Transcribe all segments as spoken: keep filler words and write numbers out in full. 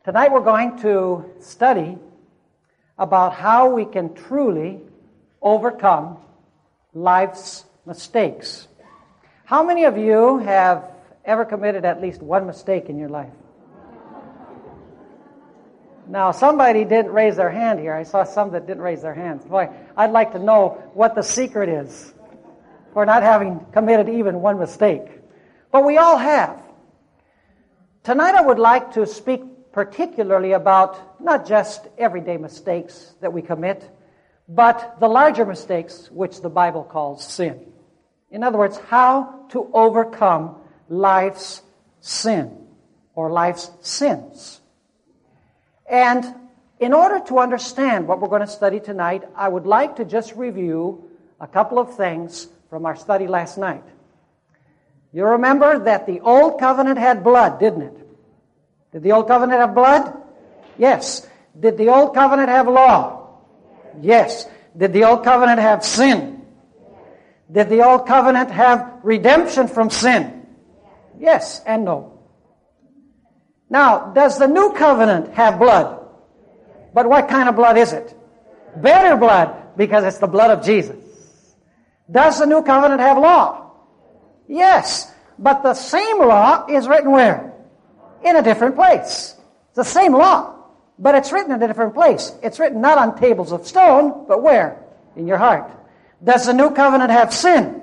Tonight we're going to study about how we can truly overcome life's mistakes. How many of you have ever committed at least one mistake in your life? Now, somebody didn't raise their hand here. I saw some that didn't raise their hands. Boy, I'd like to know what the secret is for not having committed even one mistake. But we all have. Tonight I would like to speak particularly about not just everyday mistakes that we commit, but the larger mistakes which the Bible calls sin. In other words, how to overcome life's sin or life's sins. And in order to understand what we're going to study tonight, I would like to just review a couple of things from our study last night. You remember that the Old Covenant had blood, didn't it? Did the Old Covenant have blood? Yes. Did the Old Covenant have law? Yes. Did the Old Covenant have sin? Did the Old Covenant have redemption from sin? Yes and no. Now, does the New Covenant have blood? But what kind of blood is it? Better blood, because it's the blood of Jesus. Does the New Covenant have law? Yes. But the same law is written where? In a different place. It's the same law, but it's written in a different place. It's written not on tables of stone, but where? In your heart. Does the New Covenant have sin?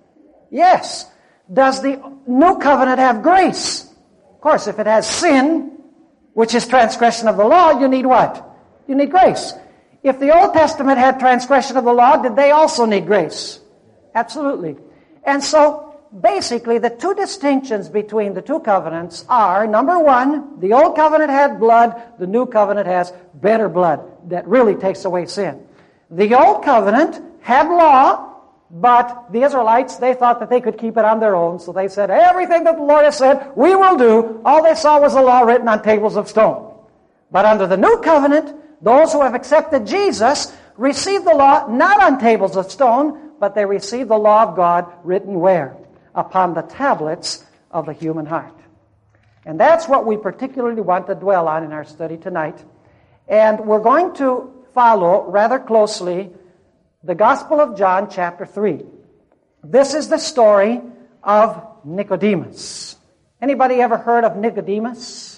Yes. Does the New Covenant have grace? Of course, if it has sin, which is transgression of the law, you need what? You need grace. If the Old Testament had transgression of the law, did they also need grace? Absolutely. And so, basically, the two distinctions between the two covenants are, number one, the Old Covenant had blood, the New Covenant has better blood that really takes away sin. The Old Covenant had law, but the Israelites, they thought that they could keep it on their own, so they said, everything that the Lord has said, we will do. All they saw was a law written on tables of stone. But under the New Covenant, those who have accepted Jesus receive the law not on tables of stone, but they receive the law of God written where? Upon the tablets of the human heart. And that's what we particularly want to dwell on in our study tonight. And we're going to follow rather closely the Gospel of John chapter three. This is the story of Nicodemus. Anybody ever heard of Nicodemus?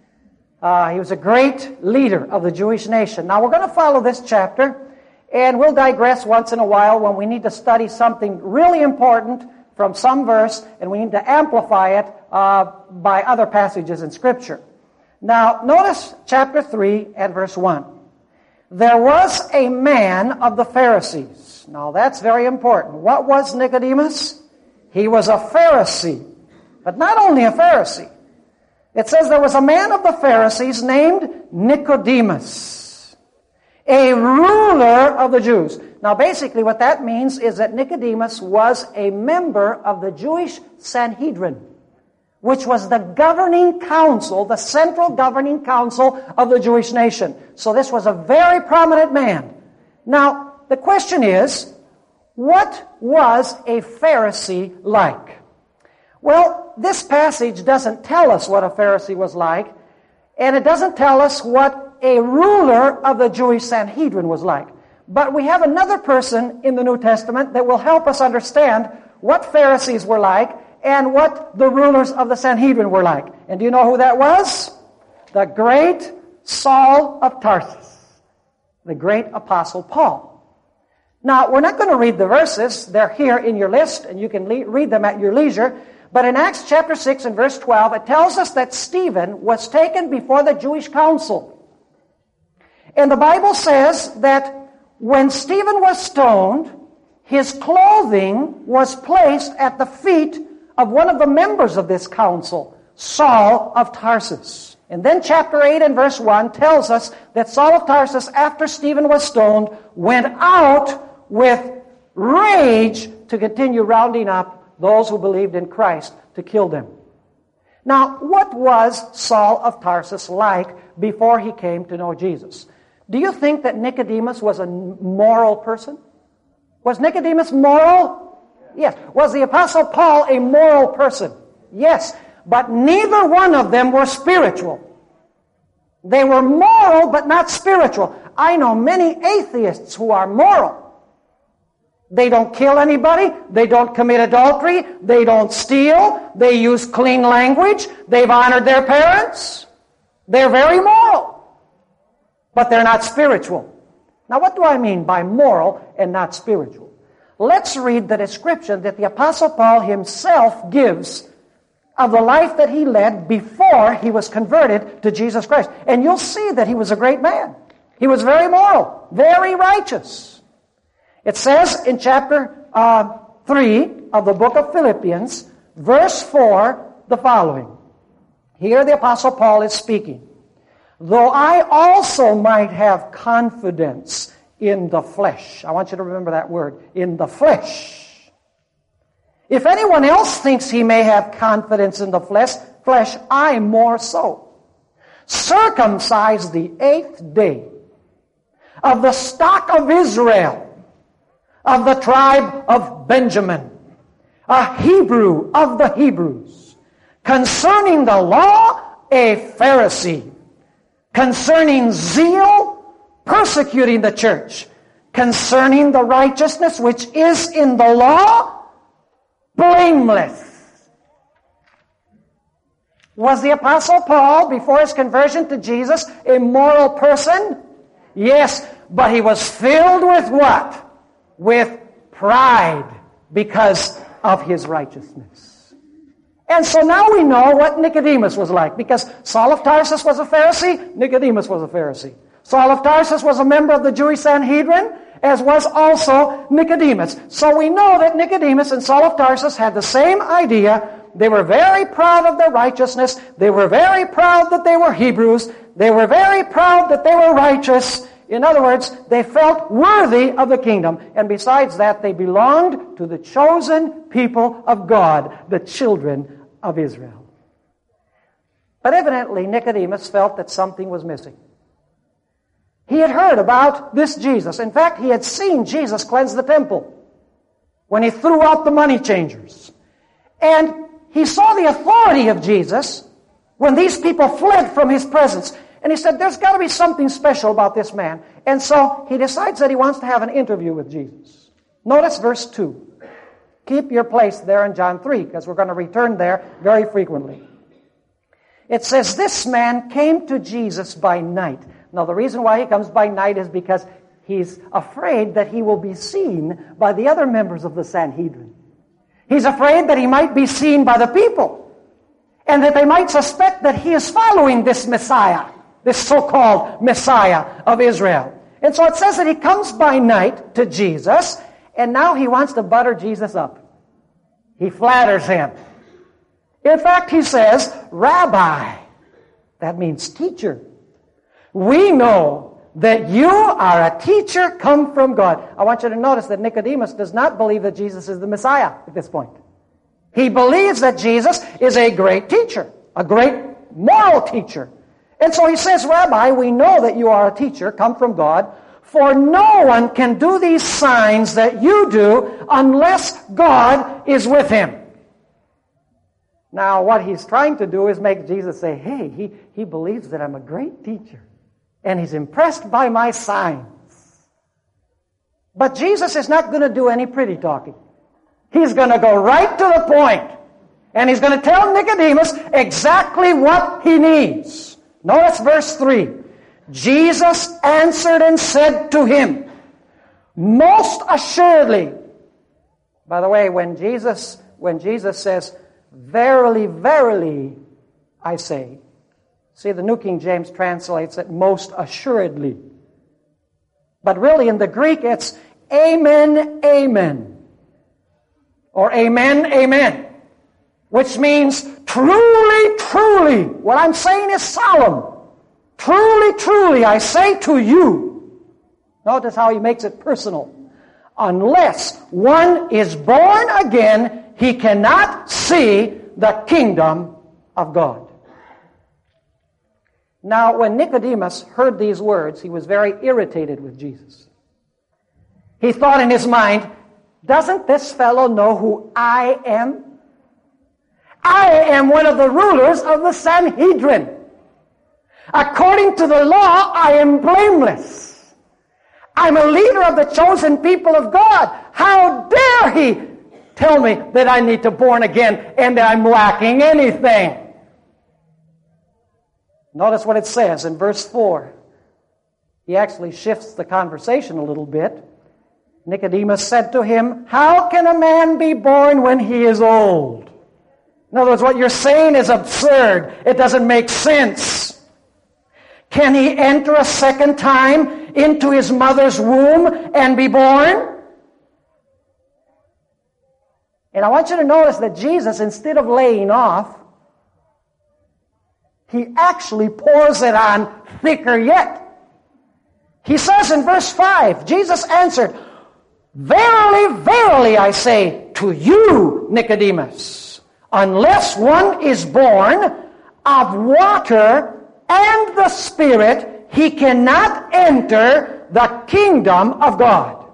Uh, he was a great leader of the Jewish nation. Now we're going to follow this chapter, and we'll digress once in a while when we need to study something really important from some verse, and we need to amplify it uh, by other passages in Scripture. Now, notice chapter three and verse one. There was a man of the Pharisees. Now, that's very important. What was Nicodemus? He was a Pharisee, but not only a Pharisee. It says there was a man of the Pharisees named Nicodemus, a ruler of the Jews. Now, basically what that means is that Nicodemus was a member of the Jewish Sanhedrin, which was the governing council, the central governing council of the Jewish nation. So this was a very prominent man. Now, the question is, what was a Pharisee like? Well, this passage doesn't tell us what a Pharisee was like, and it doesn't tell us what a ruler of the Jewish Sanhedrin was like. But we have another person in the New Testament that will help us understand what Pharisees were like and what the rulers of the Sanhedrin were like. And do you know who that was? The great Saul of Tarsus, the great Apostle Paul. Now, we're not going to read the verses. They're here in your list, and you can le- read them at your leisure. But in Acts chapter six and verse twelve, it tells us that Stephen was taken before the Jewish council. And the Bible says that when Stephen was stoned, his clothing was placed at the feet of one of the members of this council, Saul of Tarsus. And then chapter eight and verse one tells us that Saul of Tarsus, after Stephen was stoned, went out with rage to continue rounding up those who believed in Christ to kill them. Now, what was Saul of Tarsus like before he came to know Jesus? Do you think that Nicodemus was a moral person? Was Nicodemus moral? Yes. Was the Apostle Paul a moral person? Yes. But neither one of them were spiritual. They were moral but not spiritual. I know many atheists who are moral. They don't kill anybody. They don't commit adultery. They don't steal. They use clean language. They've honored their parents. They're very moral. But they're not spiritual. Now, what do I mean by moral and not spiritual? Let's read the description that the Apostle Paul himself gives of the life that he led before he was converted to Jesus Christ. And you'll see that he was a great man. He was very moral, very righteous. It says in chapter uh, three of the book of Philippians, verse four, the following. Here the Apostle Paul is speaking. Though I also might have confidence in the flesh. I want you to remember that word, in the flesh. If anyone else thinks he may have confidence in the flesh, flesh, I more so. Circumcised the eighth day, of the stock of Israel, of the tribe of Benjamin, a Hebrew of the Hebrews, concerning the law, a Pharisee, concerning zeal, persecuting the church, concerning the righteousness which is in the law, blameless. Was the Apostle Paul, before his conversion to Jesus, a moral person? Yes, but he was filled with what? With pride because of his righteousness. And so now we know what Nicodemus was like, because Saul of Tarsus was a Pharisee, Nicodemus was a Pharisee. Saul of Tarsus was a member of the Jewish Sanhedrin, as was also Nicodemus. So we know that Nicodemus and Saul of Tarsus had the same idea. They were very proud of their righteousness. They were very proud that they were Hebrews. They were very proud that they were righteous. In other words, they felt worthy of the kingdom. And besides that, they belonged to the chosen people of God, the children of Israel. But evidently, Nicodemus felt that something was missing. He had heard about this Jesus. In fact, he had seen Jesus cleanse the temple when he threw out the money changers. And he saw the authority of Jesus when these people fled from his presence. And he said, there's got to be something special about this man. And so he decides that he wants to have an interview with Jesus. Notice verse two. Keep your place there in John three, because we're going to return there very frequently. It says, this man came to Jesus by night. Now, the reason why he comes by night is because he's afraid that he will be seen by the other members of the Sanhedrin. He's afraid that he might be seen by the people, and that they might suspect that he is following this Messiah, this so-called Messiah of Israel. And so it says that he comes by night to Jesus, and now he wants to butter Jesus up. He flatters him. In fact, he says, Rabbi. That means teacher. We know that you are a teacher come from God. I want you to notice that Nicodemus does not believe that Jesus is the Messiah at this point. He believes that Jesus is a great teacher, a great moral teacher. And so he says, Rabbi, we know that you are a teacher come from God, for no one can do these signs that you do unless God is with him. Now, what he's trying to do is make Jesus say, hey, he, he believes that I'm a great teacher. And he's impressed by my signs. But Jesus is not going to do any pretty talking. He's going to go right to the point. And he's going to tell Nicodemus exactly what he needs. Notice verse three. Jesus answered and said to him, most assuredly. By the way, when Jesus, when Jesus says, verily, verily, I say. See, the New King James translates it most assuredly. But really in the Greek it's amen, amen. Or amen, amen. Which means truly, truly. What I'm saying is solemn. Truly, truly, I say to you. Notice how he makes it personal. Unless one is born again, he cannot see the kingdom of God. Now, when Nicodemus heard these words, he was very irritated with Jesus. He thought in his mind, doesn't this fellow know who I am? I am one of the rulers of the Sanhedrin. According to the law, I am blameless. I'm a leader of the chosen people of God. How dare he tell me that I need to be born again and that I'm lacking anything? Notice what it says in verse four. He actually shifts the conversation a little bit. Nicodemus said to him, how can a man be born when he is old? In other words, what you're saying is absurd. It doesn't make sense. Can he enter a second time into his mother's womb and be born? And I want you to notice that Jesus, instead of laying off, he actually pours it on thicker yet. He says in verse five, Jesus answered, verily, verily, I say to you, Nicodemus, unless one is born of water and the Spirit, he cannot enter the kingdom of God.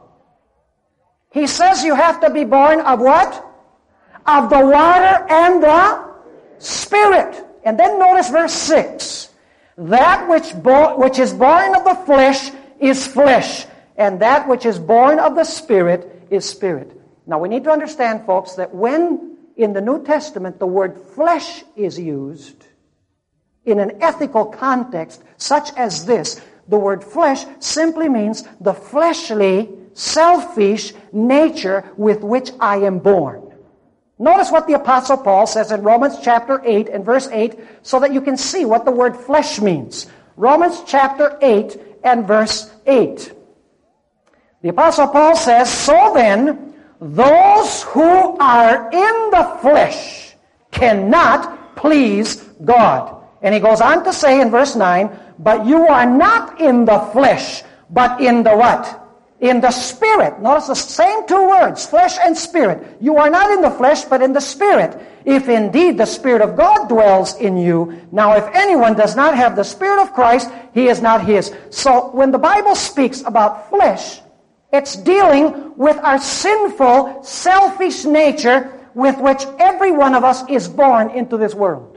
He says you have to be born of what? Of the water and the Spirit. And then notice verse six. That which, bo- which is born of the flesh is flesh, and that which is born of the Spirit is spirit. Now we need to understand, folks, that when in the New Testament the word flesh is used in an ethical context such as this, the word flesh simply means the fleshly, selfish nature with which I am born. Notice what the Apostle Paul says in Romans chapter eight and verse eight so that you can see what the word flesh means. Romans chapter eight and verse eight. The Apostle Paul says, so then, those who are in the flesh cannot please God. And he goes on to say in verse nine, but you are not in the flesh, but in the what? In the Spirit. Notice the same two words, flesh and spirit. You are not in the flesh, but in the Spirit. If indeed the Spirit of God dwells in you. Now if anyone does not have the Spirit of Christ, he is not his. So when the Bible speaks about flesh, it's dealing with our sinful, selfish nature with which every one of us is born into this world.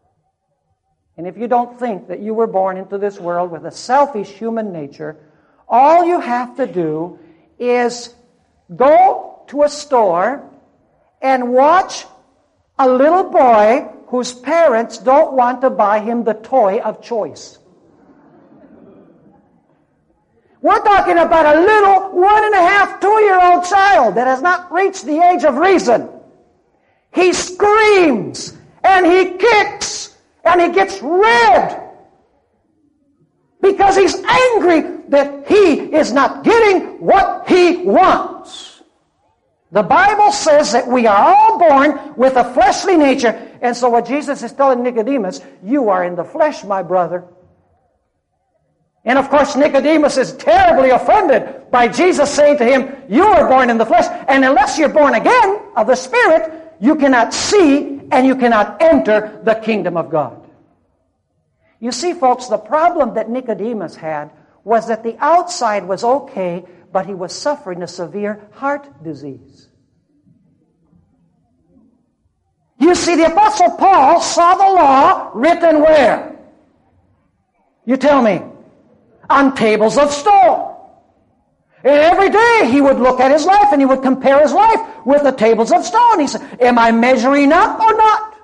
And if you don't think that you were born into this world with a selfish human nature, all you have to do is go to a store and watch a little boy whose parents don't want to buy him the toy of choice. We're talking about a little one and a half, two-year-old child that has not reached the age of reason. He screams and he kicks and he gets red because he's angry that he is not getting what he wants. The Bible says that we are all born with a fleshly nature. And so what Jesus is telling Nicodemus, you are in the flesh, my brother. And of course Nicodemus is terribly offended by Jesus saying to him, you are born in the flesh, and unless you're born again of the Spirit, you cannot see and you cannot enter the kingdom of God. You see, folks, the problem that Nicodemus had was that the outside was okay, but he was suffering a severe heart disease. You see, the Apostle Paul saw the law written where? You tell me. On tables of stone. And every day he would look at his life and he would compare his life with the tables of stone. He said, am I measuring up or not?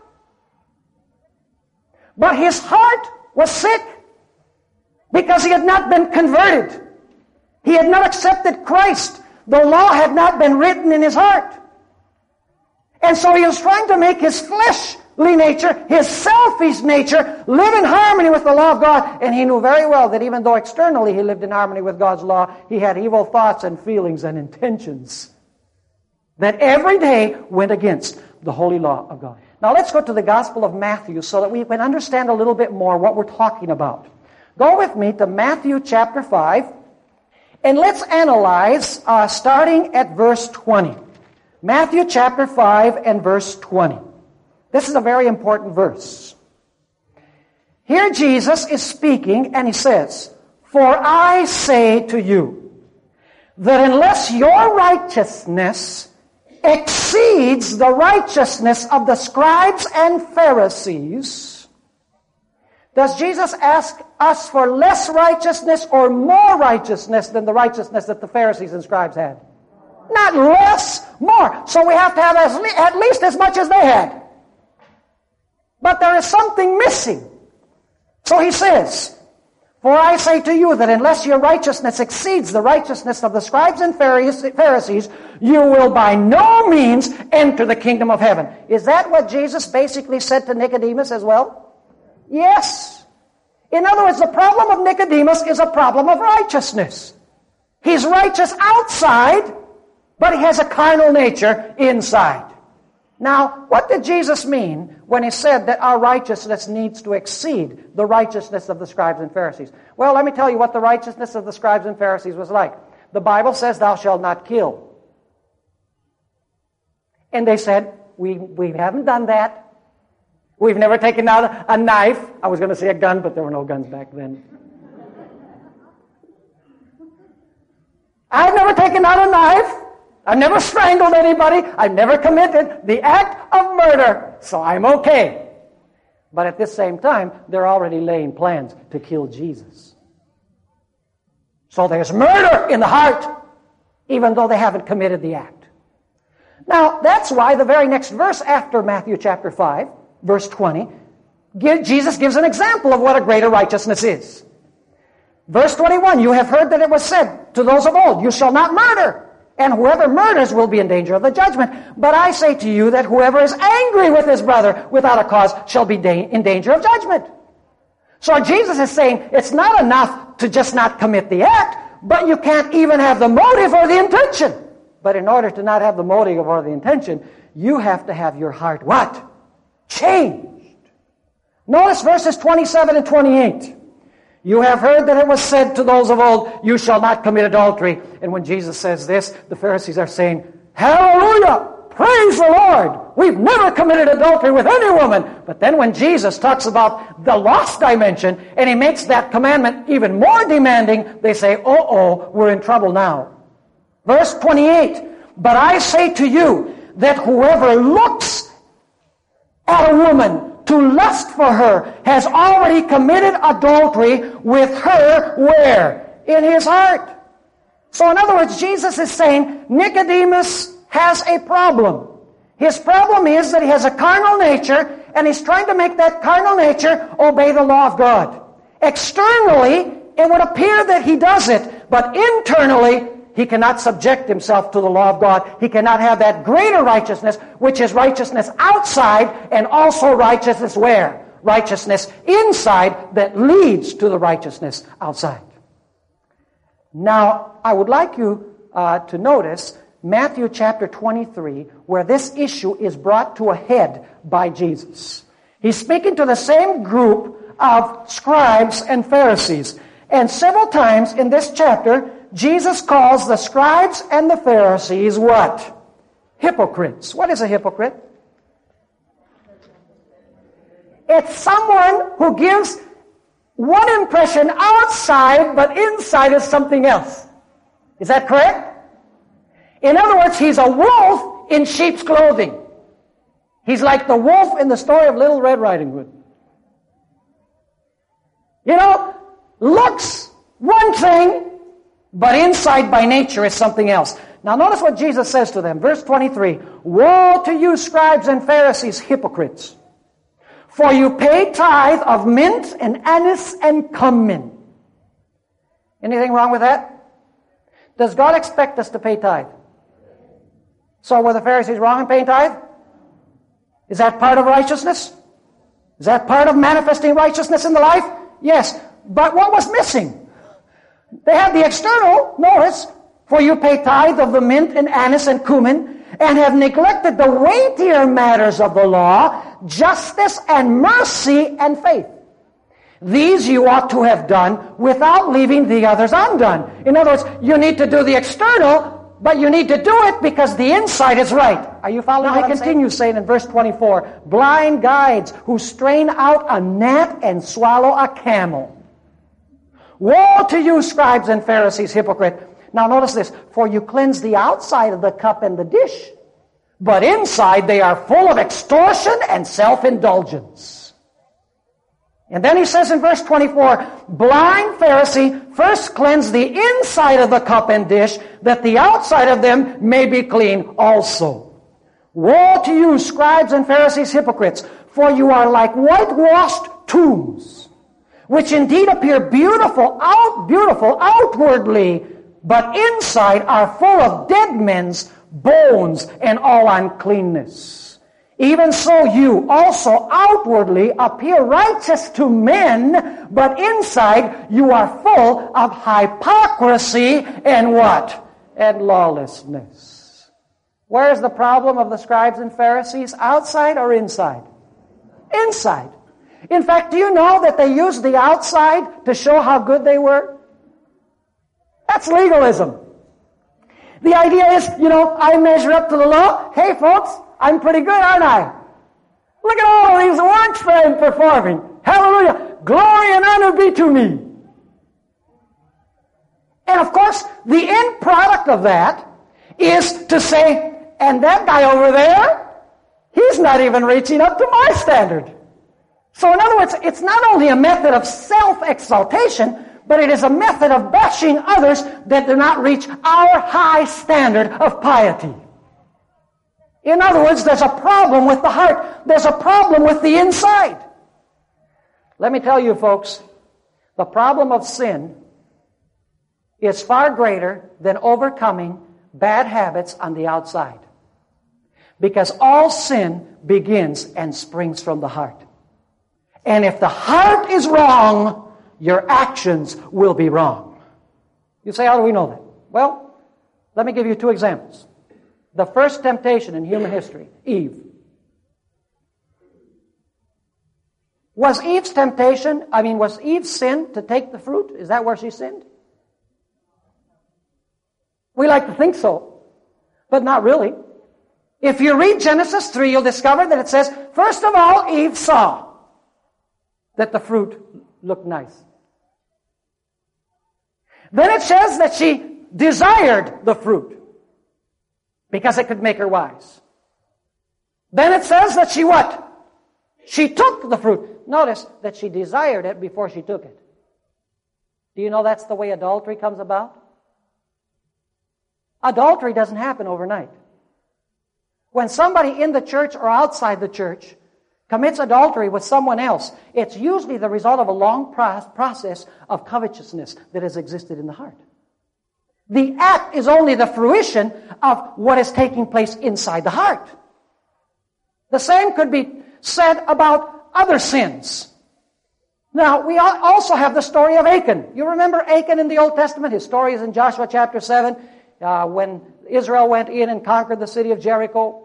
But his heart was sick because he had not been converted. He had not accepted Christ. The law had not been written in his heart. And so he was trying to make his fleshly nature, his selfish nature, live in harmony with the law of God. And he knew very well that even though externally he lived in harmony with God's law, he had evil thoughts and feelings and intentions that every day went against the holy law of God. Now let's go to the Gospel of Matthew so that we can understand a little bit more what we're talking about. Go with me to Matthew chapter five, and let's analyze uh, starting at verse twenty. Matthew chapter five and verse twenty. This is a very important verse. Here Jesus is speaking and he says, for I say to you, that unless your righteousness exceeds the righteousness of the scribes and Pharisees, Does Jesus ask us for less righteousness or more righteousness than the righteousness that the Pharisees and scribes had? Not less, more. So we have to have as le- at least as much as they had. But there is something missing. So he says, for I say to you that unless your righteousness exceeds the righteousness of the scribes and Pharisees, you will by no means enter the kingdom of heaven. Is that what Jesus basically said to Nicodemus as well? Yes. In other words, the problem of Nicodemus is a problem of righteousness. He's righteous outside, but he has a carnal nature inside. Now, what did Jesus mean when he said that our righteousness needs to exceed the righteousness of the scribes and Pharisees? Well, let me tell you what the righteousness of the scribes and Pharisees was like. The Bible says, thou shalt not kill. And they said, we, we haven't done that. We've never taken out a, a knife. I was going to say a gun, but there were no guns back then. I've never taken out a knife. I've never strangled anybody. I've never committed the act of murder. So I'm okay. But at this same time, they're already laying plans to kill Jesus. So there's murder in the heart, even though they haven't committed the act. Now, that's why the very next verse after Matthew chapter five, verse twenty, Jesus gives an example of what a greater righteousness is. Verse twenty-one, you have heard that it was said to those of old, you shall not murder. And whoever murders will be in danger of the judgment. But I say to you that whoever is angry with his brother without a cause shall be da- in danger of judgment. So Jesus is saying it's not enough to just not commit the act, but you can't even have the motive or the intention. But in order to not have the motive or the intention, you have to have your heart what? Changed. Notice verses twenty-seven and twenty-eight. You have heard that it was said to those of old, you shall not commit adultery. And when Jesus says this, the Pharisees are saying, hallelujah! Praise the Lord! We've never committed adultery with any woman. But then when Jesus talks about the lost dimension, and he makes that commandment even more demanding, they say, uh-oh, we're in trouble now. Verse twenty-eight, but I say to you that whoever looks at a woman to lust for her has already committed adultery with her where? In his heart. So in other words, Jesus is saying Nicodemus has a problem. His problem is that he has a carnal nature, and he's trying to make that carnal nature obey the law of God. Externally, it would appear that he does it, but internally, he cannot subject himself to the law of God. He cannot have that greater righteousness, which is righteousness outside and also righteousness where? Righteousness inside that leads to the righteousness outside. Now, I would like you uh, to notice Matthew chapter twenty-three, where this issue is brought to a head by Jesus. He's speaking to the same group of scribes and Pharisees. And several times in this chapter, Jesus calls the scribes and the Pharisees what? Hypocrites. What is a hypocrite? It's someone who gives one impression outside, but inside is something else. Is that correct? In other words, he's a wolf in sheep's clothing. He's like the wolf in the story of Little Red Riding Hood. You know, looks one thing, but inside by nature is something else. Now notice what Jesus says to them. Verse twenty-three. Woe to you, scribes and Pharisees, hypocrites! For you pay tithe of mint and anise and cumin. Anything wrong with that? Does God expect us to pay tithe? So were the Pharisees wrong in paying tithe? Is that part of righteousness? Is that part of manifesting righteousness in the life? Yes. But what was missing? They had the external, notice, for you pay tithe of the mint and anise and cumin, and have neglected the weightier matters of the law, justice and mercy and faith. These you ought to have done without leaving the others undone. In other words, you need to do the external, but you need to do it because the inside is right. Are you following what I'm saying? He continues saying in verse twenty-four, blind guides who strain out a gnat and swallow a camel. Woe to you, scribes and Pharisees, hypocrite! Now notice this, for you cleanse the outside of the cup and the dish, but inside they are full of extortion and self-indulgence. And then he says in verse twenty-four, blind Pharisee, first cleanse the inside of the cup and dish, that the outside of them may be clean also. Woe to you, scribes and Pharisees, hypocrites, for you are like whitewashed tombs, which indeed appear beautiful, out beautiful outwardly, but inside are full of dead men's bones and all uncleanness. Even so you also outwardly appear righteous to men, but inside you are full of hypocrisy and what? And lawlessness. Where's the problem of the scribes and Pharisees? Outside or inside? Inside. In fact, do you know that they used the outside to show how good they were? That's legalism. The idea is, you know, I measure up to the law. Hey, folks, I'm pretty good, aren't I? Look at all of these works that I'm performing. Hallelujah. Glory and honor be to me. And of course, the end product of that is to say, and that guy over there, he's not even reaching up to my standard. So in other words, it's not only a method of self-exaltation, but it is a method of bashing others that do not reach our high standard of piety. In other words, there's a problem with the heart. There's a problem with the inside. Let me tell you, folks, the problem of sin is far greater than overcoming bad habits on the outside. Because all sin begins and springs from the heart. And if the heart is wrong, your actions will be wrong. You say, how do we know that? Well, let me give you two examples. The first temptation in human history, Eve. Was Eve's temptation, I mean, was Eve's sin to take the fruit? Is that where she sinned? We like to think so, but not really. If you read Genesis three, you'll discover that it says, first of all, Eve saw that the fruit looked nice. Then it says that she desired the fruit because it could make her wise. Then it says that she what? She took the fruit. Notice that she desired it before she took it. Do you know that's the way adultery comes about? Adultery doesn't happen overnight. When somebody in the church or outside the church commits adultery with someone else, it's usually the result of a long process of covetousness that has existed in the heart. The act is only the fruition of what is taking place inside the heart. The same could be said about other sins. Now, we also have the story of Achan. You remember Achan in the Old Testament? His story is in Joshua chapter seven, uh, when Israel went in and conquered the city of Jericho.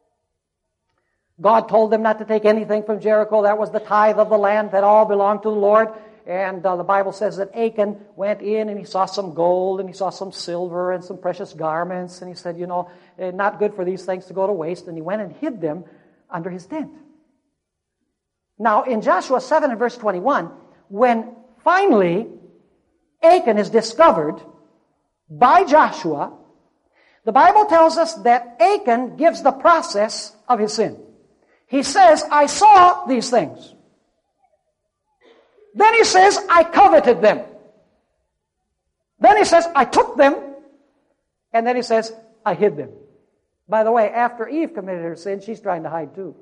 God told them not to take anything from Jericho. That was the tithe of the land that all belonged to the Lord. And uh, the Bible says that Achan went in and he saw some gold and he saw some silver and some precious garments. And he said, you know, eh, not good for these things to go to waste. And he went and hid them under his tent. Now, in Joshua seven and verse twenty-one, when finally Achan is discovered by Joshua, the Bible tells us that Achan gives the process of his sin. He says, I saw these things. Then he says, I coveted them. Then he says, I took them. And then he says, I hid them. By the way, after Eve committed her sin, she's trying to hide too.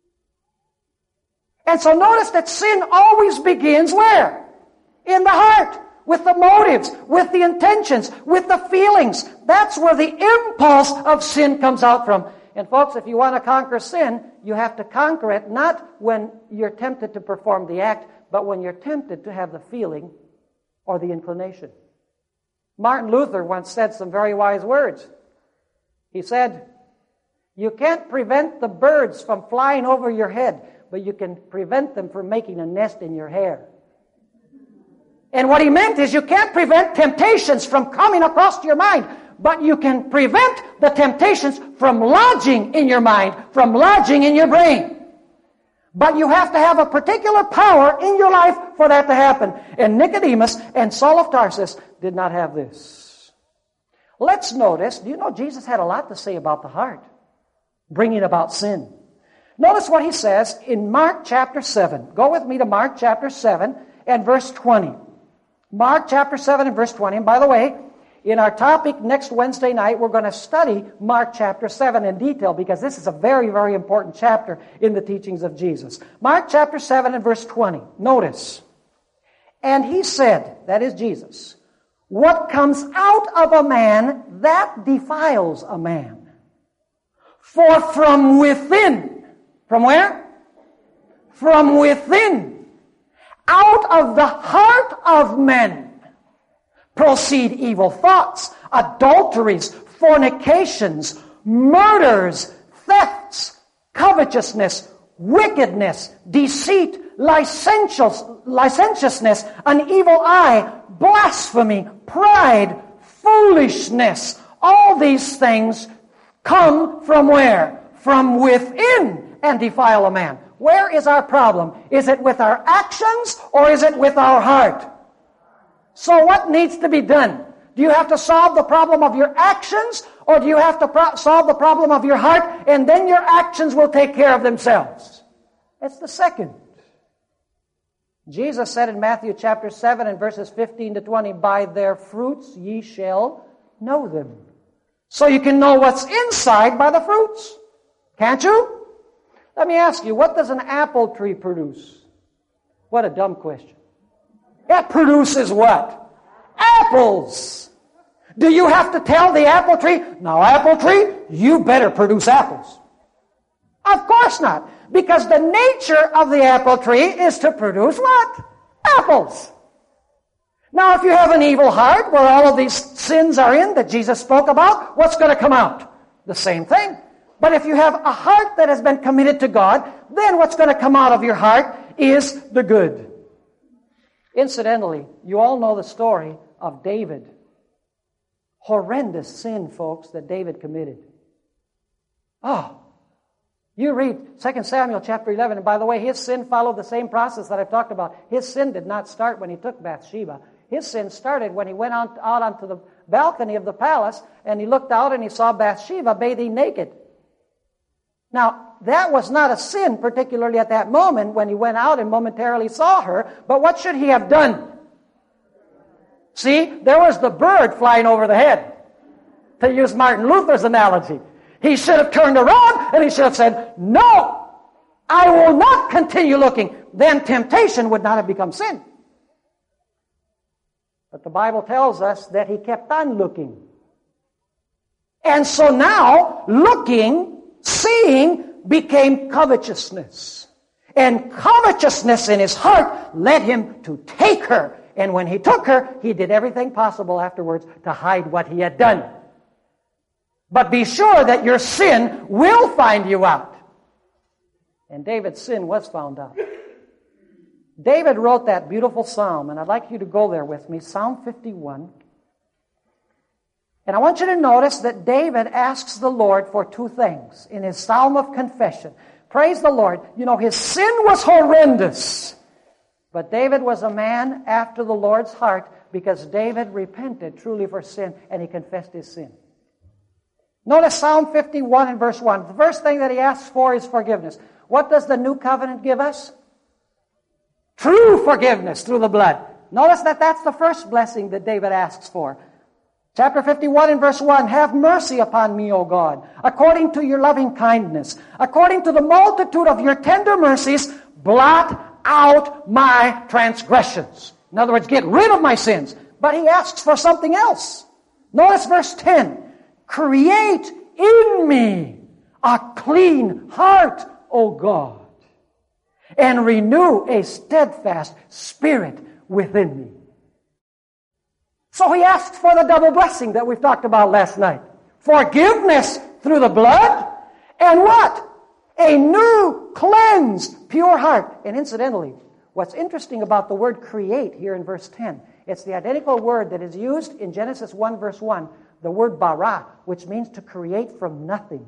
And so notice that sin always begins where? In the heart. With the motives, with the intentions, with the feelings. That's where the impulse of sin comes out from. And folks, if you want to conquer sin, you have to conquer it not when you're tempted to perform the act, but when you're tempted to have the feeling or the inclination. Martin Luther once said some very wise words. He said, you can't prevent the birds from flying over your head, but you can prevent them from making a nest in your hair. And what he meant is you can't prevent temptations from coming across your mind, but you can prevent the temptations from lodging in your mind, from lodging in your brain. But you have to have a particular power in your life for that to happen. And Nicodemus and Saul of Tarsus did not have this. Let's notice, do you know Jesus had a lot to say about the heart, bringing about sin. Notice what he says in Mark chapter seven. Go with me to Mark chapter seven and verse twenty. Mark chapter seven and verse twenty. And by the way, in our topic next Wednesday night, we're going to study Mark chapter seven in detail because this is a very, very important chapter in the teachings of Jesus. Mark chapter seven and verse twenty. Notice. And he said, that is Jesus, what comes out of a man, that defiles a man. For from within, from where? From within, out of the heart of men, proceed evil thoughts, adulteries, fornications, murders, thefts, covetousness, wickedness, deceit, licentious, licentiousness, an evil eye, blasphemy, pride, foolishness. All these things come from where? From within and defile a man. Where is our problem? Is it with our actions or is it with our heart? So what needs to be done? Do you have to solve the problem of your actions or do you have to pro- solve the problem of your heart and then your actions will take care of themselves? It's the second. Jesus said in Matthew chapter seven and verses fifteen to twenty, by their fruits ye shall know them. So you can know what's inside by the fruits. Can't you? Let me ask you, what does an apple tree produce? What a dumb question. It produces what? Apples. Do you have to tell the apple tree, now apple tree, you better produce apples? Of course not. Because the nature of the apple tree is to produce what? Apples. Now if you have an evil heart where all of these sins are in that Jesus spoke about, what's going to come out? The same thing. But if you have a heart that has been committed to God, then what's going to come out of your heart is the good. Incidentally, you all know the story of David. Horrendous sin, folks, that David committed. Oh, you read Second Samuel chapter eleven, and by the way, his sin followed the same process that I've talked about. His sin did not start when he took Bathsheba. His sin started when he went out, out onto the balcony of the palace, and he looked out and he saw Bathsheba bathing naked. Now, that was not a sin, particularly at that moment when he went out and momentarily saw her, but what should he have done? See, there was the bird flying over the head, to use Martin Luther's analogy. He should have turned around and he should have said, no, I will not continue looking. Then temptation would not have become sin. But the Bible tells us that he kept on looking. And so now, looking, seeing, became covetousness. And covetousness in his heart led him to take her. And when he took her, he did everything possible afterwards to hide what he had done. But be sure that your sin will find you out. And David's sin was found out. David wrote that beautiful psalm, and I'd like you to go there with me, Psalm fifty-one. And I want you to notice that David asks the Lord for two things in his psalm of confession. Praise the Lord. You know, his sin was horrendous. But David was a man after the Lord's heart because David repented truly for sin and he confessed his sin. Notice Psalm fifty-one and verse one. The first thing that he asks for is forgiveness. What does the new covenant give us? True forgiveness through the blood. Notice that that's the first blessing that David asks for. Chapter fifty-one and verse one, have mercy upon me, O God, according to your loving kindness, according to the multitude of your tender mercies, blot out my transgressions. In other words, get rid of my sins. But he asks for something else. Notice verse ten. Create in me a clean heart, O God, and renew a steadfast spirit within me. So he asked for the double blessing that we've talked about last night. Forgiveness through the blood, and what? A new, cleansed, pure heart. And incidentally, what's interesting about the word create here in verse ten, it's the identical word that is used in Genesis one verse one, the word bara, which means to create from nothing.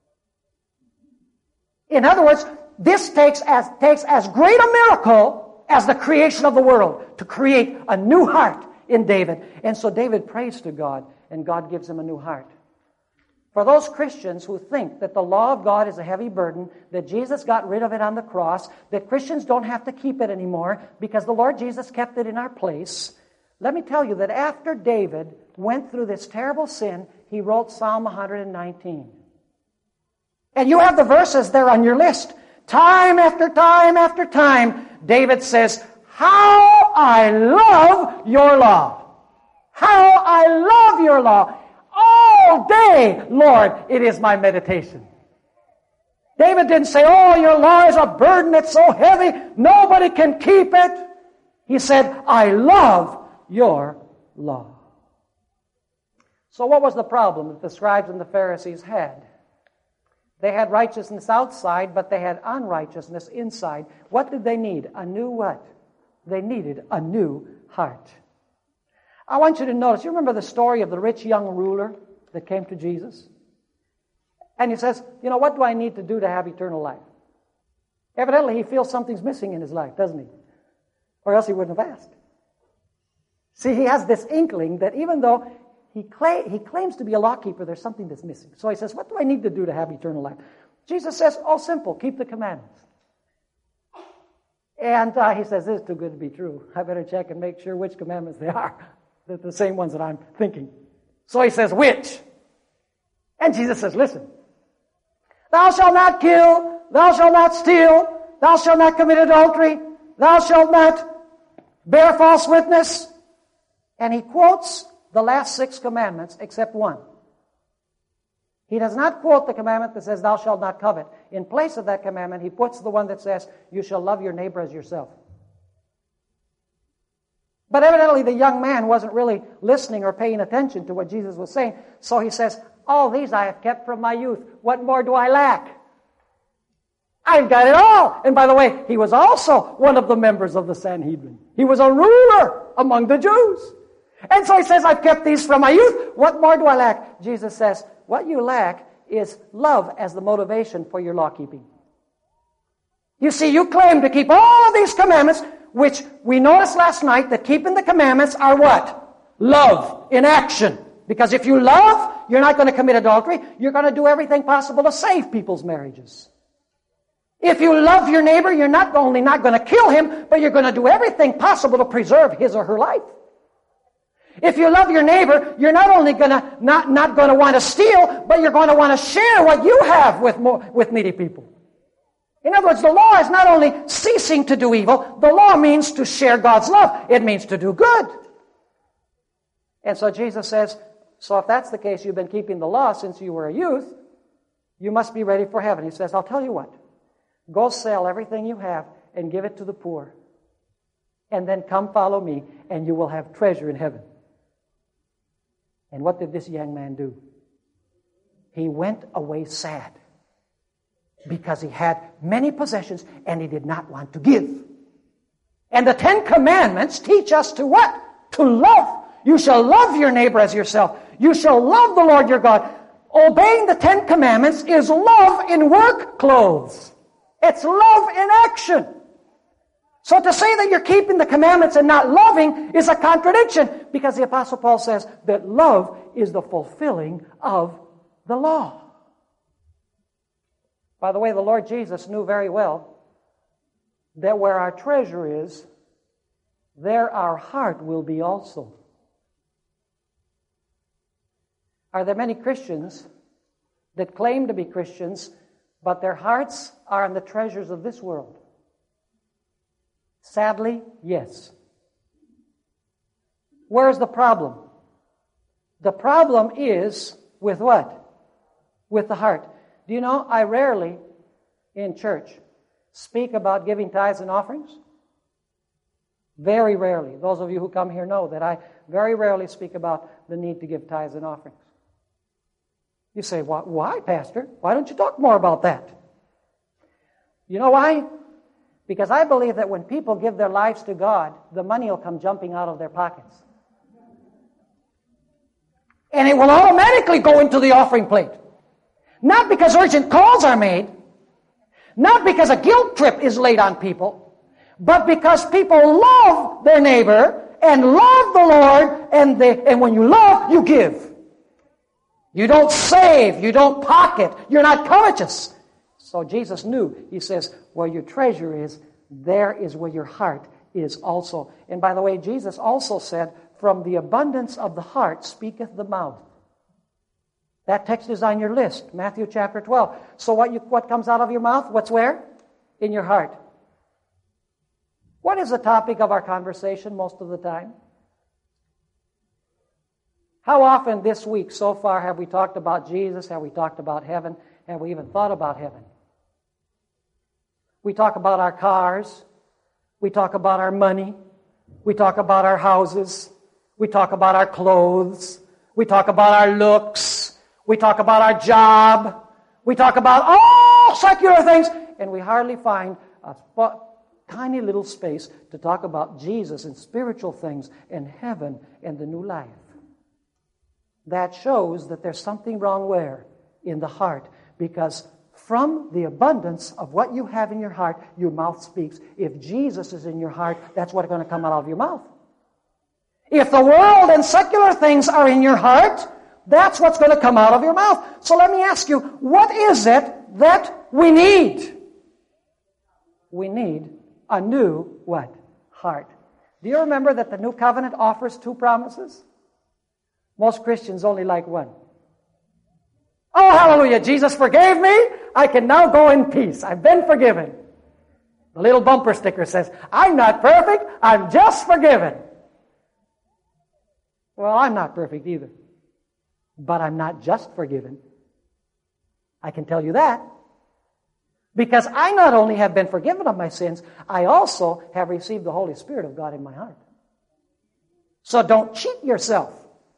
In other words, this takes as, takes as great a miracle as the creation of the world, to create a new heart in David. And so David prays to God, and God gives him a new heart. For those Christians who think that the law of God is a heavy burden, that Jesus got rid of it on the cross, that Christians don't have to keep it anymore because the Lord Jesus kept it in our place, let me tell you that after David went through this terrible sin, he wrote Psalm one nineteen. And you have the verses there on your list. Time after time after time, David says, "How I love your law. How I love your law. All day, Lord, it is my meditation." David didn't say, "Oh, your law is a burden, it's so heavy, nobody can keep it." He said, "I love your law." So what was the problem that the scribes and the Pharisees had? They had righteousness outside, but they had unrighteousness inside. What did they need? A new what? They needed a new heart. I want you to notice, you remember the story of the rich young ruler that came to Jesus? And he says, you know, what do I need to do to have eternal life? Evidently, he feels something's missing in his life, doesn't he? Or else he wouldn't have asked. See, he has this inkling that even though he, cla- he claims to be a lawkeeper, there's something that's missing. So he says, what do I need to do to have eternal life? Jesus says, oh, simple, keep the commandments. And uh, he says, this is too good to be true. I better check and make sure which commandments they are. They're the same ones that I'm thinking. So he says, which? And Jesus says, listen. Thou shalt not kill. Thou shalt not steal. Thou shalt not commit adultery. Thou shalt not bear false witness. And he quotes the last six commandments except one. He does not quote the commandment that says, thou shalt not covet. In place of that commandment, he puts the one that says, you shall love your neighbor as yourself. But evidently the young man wasn't really listening or paying attention to what Jesus was saying. So he says, all these I have kept from my youth. What more do I lack? I've got it all. And by the way, he was also one of the members of the Sanhedrin. He was a ruler among the Jews. And so he says, I've kept these from my youth. What more do I lack? Jesus says, what you lack is love as the motivation for your law keeping. You see, you claim to keep all of these commandments, which we noticed last night that keeping the commandments are what? Love in action. Because if you love, you're not going to commit adultery. You're going to do everything possible to save people's marriages. If you love your neighbor, you're not only not going to kill him, but you're going to do everything possible to preserve his or her life. If you love your neighbor, you're not only going to not, not going to want to steal, but you're going to want to share what you have with more, with needy people. In other words, the law is not only ceasing to do evil, the law means to share God's love. It means to do good. And so Jesus says, so if that's the case, you've been keeping the law since you were a youth, you must be ready for heaven. He says, I'll tell you what. Go sell everything you have and give it to the poor. And then come follow me, and you will have treasure in heaven. And what did this young man do? He went away sad because he had many possessions and he did not want to give. And the Ten Commandments teach us to what? To love. You shall love your neighbor as yourself. You shall love the Lord your God. Obeying the Ten Commandments is love in work clothes. It's love in action. So to say that you're keeping the commandments and not loving is a contradiction, because the Apostle Paul says that love is the fulfilling of the law. By the way, the Lord Jesus knew very well that where our treasure is, there our heart will be also. Are there many Christians that claim to be Christians, but their hearts are on the treasures of this world? Sadly, yes. Where's the problem? The problem is with what? With the heart. Do you know, I rarely in church speak about giving tithes and offerings. Very rarely. Those of you who come here know that I very rarely speak about the need to give tithes and offerings. You say, why, Pastor? Why don't you talk more about that? You know why? Because I believe that when people give their lives to God, the money will come jumping out of their pockets. And it will automatically go into the offering plate. Not because urgent calls are made, not because a guilt trip is laid on people, but because people love their neighbor and love the Lord, and they, and when you love, you give. You don't save. You don't pocket. You're not covetous. So Jesus knew. He says, where your treasure is, there is where your heart is also. And by the way, Jesus also said, from the abundance of the heart speaketh the mouth. That text is on your list, Matthew chapter twelve. So what, you, what comes out of your mouth? What's where? In your heart. What is the topic of our conversation most of the time? How often this week so far have we talked about Jesus? Have we talked about heaven? Have we even thought about heaven? We talk about our cars. We talk about our money. We talk about our houses. We talk about our clothes. We talk about our looks. We talk about our job. We talk about all secular things. And we hardly find a sp- tiny little space to talk about Jesus and spiritual things and heaven and the new life. That shows that there's something wrong where? In the heart. Because from the abundance of what you have in your heart, your mouth speaks. If Jesus is in your heart, that's what's going to come out of your mouth. If the world and secular things are in your heart, that's what's going to come out of your mouth. So let me ask you, what is it that we need? We need a new, what? Heart. Do you remember that the new covenant offers two promises? Most Christians only like one. Oh, hallelujah, Jesus forgave me. I can now go in peace. I've been forgiven. The little bumper sticker says, I'm not perfect, I'm just forgiven. Well, I'm not perfect either. But I'm not just forgiven. I can tell you that. Because I not only have been forgiven of my sins, I also have received the Holy Spirit of God in my heart. So don't cheat yourself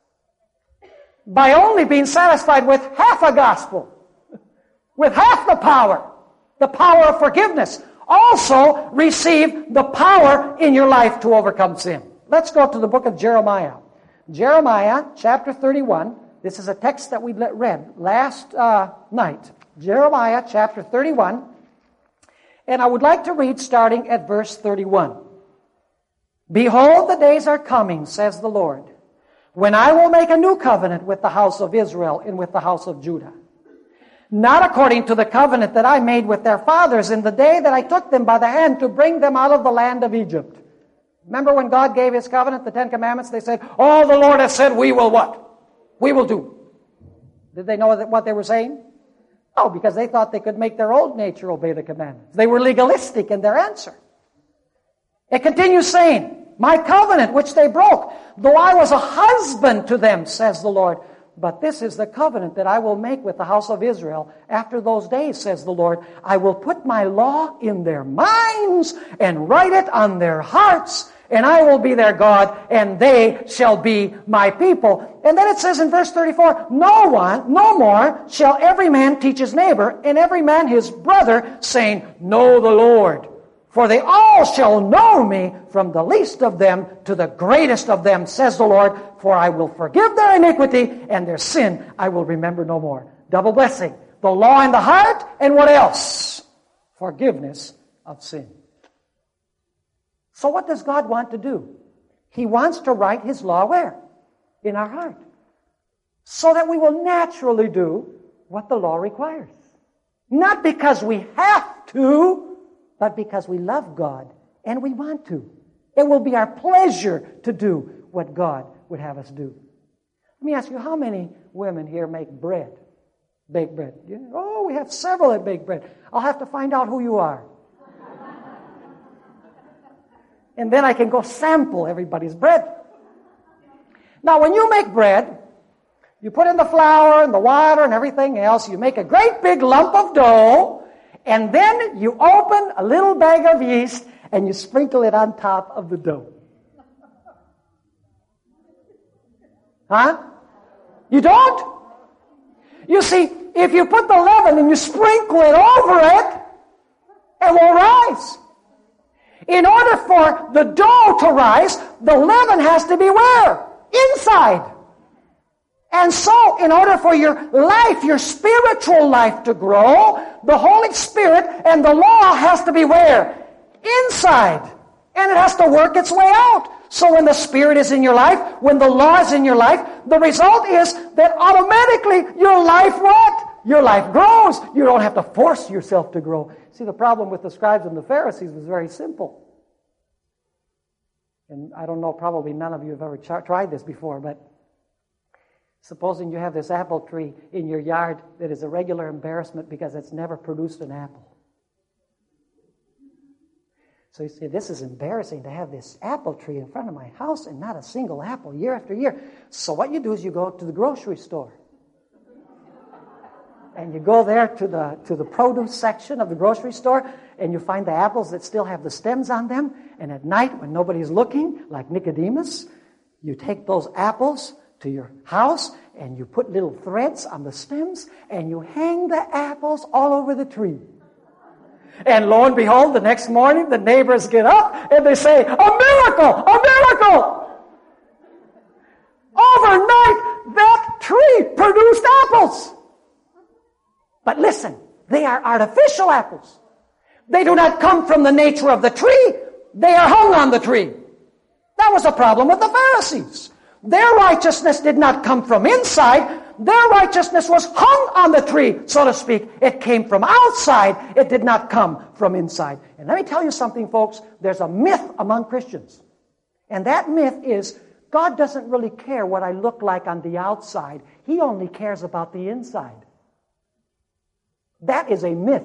by only being satisfied with half a gospel, with half the power, the power of forgiveness. Also receive the power in your life to overcome sin. Let's go to the book of Jeremiah. Jeremiah chapter thirty-one. This is a text that we read last uh, night. Jeremiah chapter thirty-one. And I would like to read starting at verse thirty-one. Behold, the days are coming, says the Lord, when I will make a new covenant with the house of Israel and with the house of Judah. Not according to the covenant that I made with their fathers in the day that I took them by the hand to bring them out of the land of Egypt. Remember when God gave His covenant, the Ten Commandments, they said, oh, the Lord has said, we will what? We will do. Did they know what they were saying? No, because they thought they could make their old nature obey the commandments. They were legalistic in their answer. It continues saying, my covenant which they broke, though I was a husband to them, says the Lord. But this is the covenant that I will make with the house of Israel after those days, says the Lord. I will put my law in their minds and write it on their hearts, and I will be their God, and they shall be my people. And then it says in verse thirty-four, no one, no more shall every man teach his neighbor, and every man his brother, saying, know the Lord. For they all shall know me, from the least of them to the greatest of them, says the Lord. For I will forgive their iniquity, and their sin I will remember no more. Double blessing. The law in the heart, and what else? Forgiveness of sin. So what does God want to do? He wants to write His law where? In our heart. So that we will naturally do what the law requires. Not because we have to, but because we love God and we want to. It will be our pleasure to do what God would have us do. Let me ask you, how many women here make bread? Bake bread? Oh, we have several that bake bread. I'll have to find out who you are. And then I can go sample everybody's bread. Now, when you make bread, you put in the flour and the water and everything else. You make a great big lump of dough. And then you open a little bag of yeast and you sprinkle it on top of the dough. Huh? You don't? You see, if you put the leaven and you sprinkle it over it, it will rise. In order for the dough to rise, the leaven has to be where? Inside. And so, in order for your life, your spiritual life to grow, the Holy Spirit and the law has to be where? Inside. And it has to work its way out. So when the Spirit is in your life, when the law is in your life, the result is that automatically your life what? Your life grows. You don't have to force yourself to grow. See, the problem with the scribes and the Pharisees was very simple. And I don't know, probably none of you have ever ch- tried this before, but supposing you have this apple tree in your yard that is a regular embarrassment because it's never produced an apple. So you say, this is embarrassing to have this apple tree in front of my house and not a single apple year after year. So what you do is you go to the grocery store. And you go there to the to the produce section of the grocery store, and you find the apples that still have the stems on them. And at night, when nobody's looking, like Nicodemus, you take those apples to your house, and you put little threads on the stems, and you hang the apples all over the tree. And lo and behold, the next morning, the neighbors get up, and they say, a miracle! A miracle! Overnight, that tree produced apples. But listen, they are artificial apples. They do not come from the nature of the tree. They are hung on the tree. That was a problem with the Pharisees. Their righteousness did not come from inside. Their righteousness was hung on the tree, so to speak. It came from outside. It did not come from inside. And let me tell you something, folks. There's a myth among Christians. And that myth is, God doesn't really care what I look like on the outside. He only cares about the inside. That is a myth.